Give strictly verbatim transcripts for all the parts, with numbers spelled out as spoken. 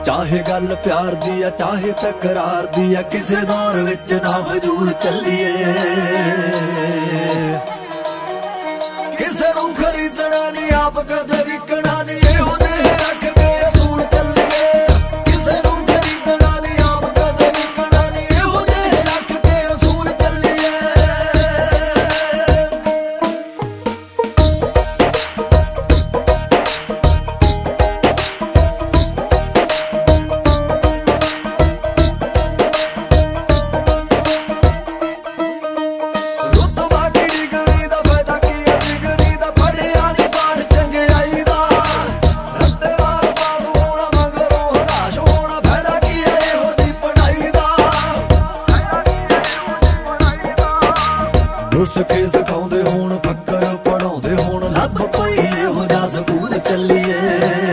चाहे गल प्यार दी आ चाहे तकरार दी आ, किसे दौर विच ना फजूल चलिए। किसे नूं खरीदना नहीं आप कदे विकना नहीं, इहो जिहे रख के असूल चलिए। किसे नूं खरीदना नहीं आप कदे विकना नहीं, इहो जिहे रख के असूल चलिए। उसके सिखाउंदे होण फक्कर पढ़ाउंदे होण, लभ कोई इहो जिहा सकूल चलिए।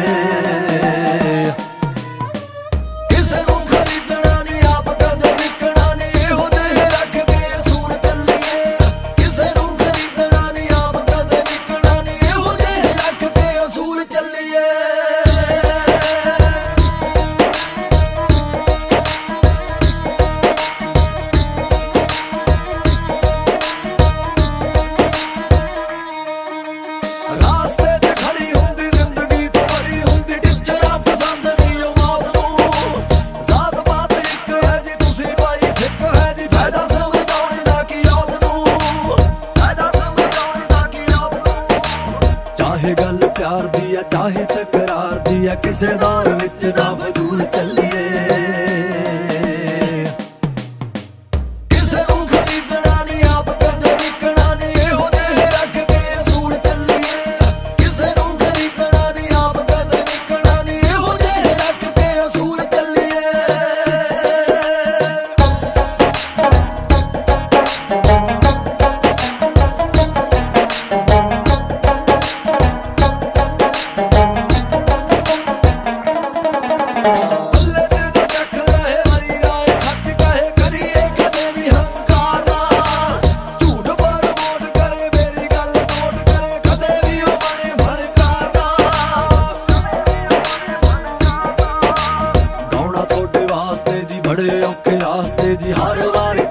किसे नूं खरीदना नहीं आप कदे विकना नहीं, इहो जिहे रख के असूल चलिए। किसे नूं खरीदना नहीं आप कदे विकना नहीं, इहो जिहे रख के असूल चलिए। चाहे गल प्यार दी आ चाहे तकरार दी आ, किसे दौर विच ना फजूल चलिए। किसे नूं खरीदना नहीं आप कदे विकना नहीं, इहो जिहे रख के असूल चलिए। किसे नूं खरीदना नहीं आप कदे विकना नहीं, इहो जिहे रख के असूल चलिए। बड़े औखे रास्ते जी हर वारी